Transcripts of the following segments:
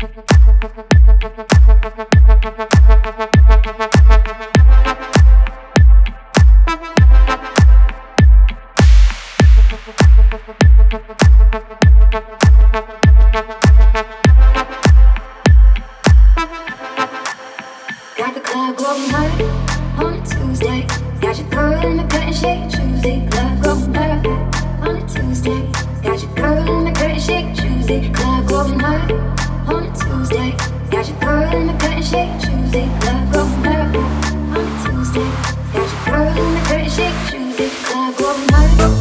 Got the club going hard on a Tuesday. Got your girl in the curtain shake Tuesday. Club going hard on a Tuesday. Got your girl in the curtain shake Tuesday. Club going hard on a Tuesday. Got your girl in the curtain shake Tuesday. Club going hard on a Tuesday. Got your girl in the curtain shake Tuesday. Club going hard.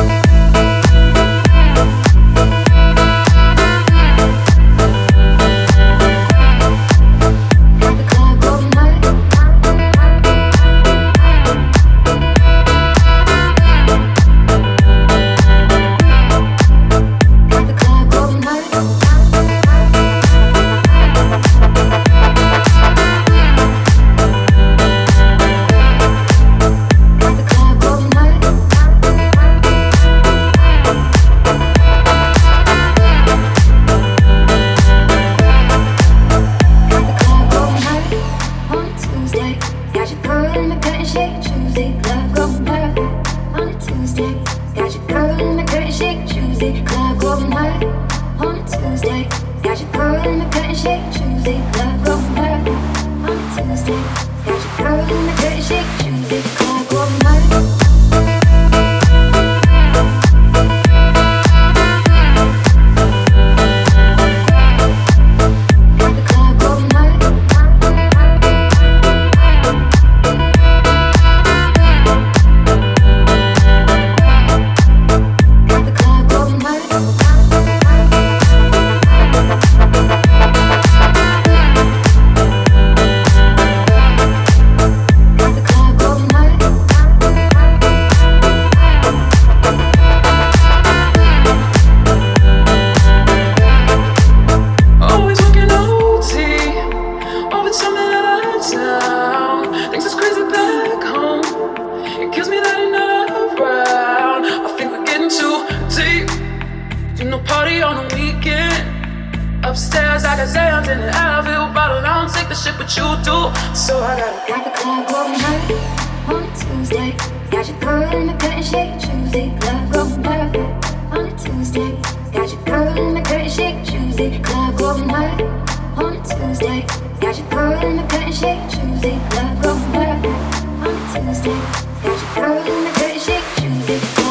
Upstairs, I got Zans in an Advil bottle. I don't take the shit, but you do. So I got the club going hard on a Tuesday. Got your girl in the curtain shake Tuesday. Club going hard on a Tuesday. Got your girl in the curtain shake Tuesday. Club going hard on a Tuesday. Got your girl in the curtain shake Tuesday. Club going hard on a Tuesday. Got your girl in the curtain shake Tuesday.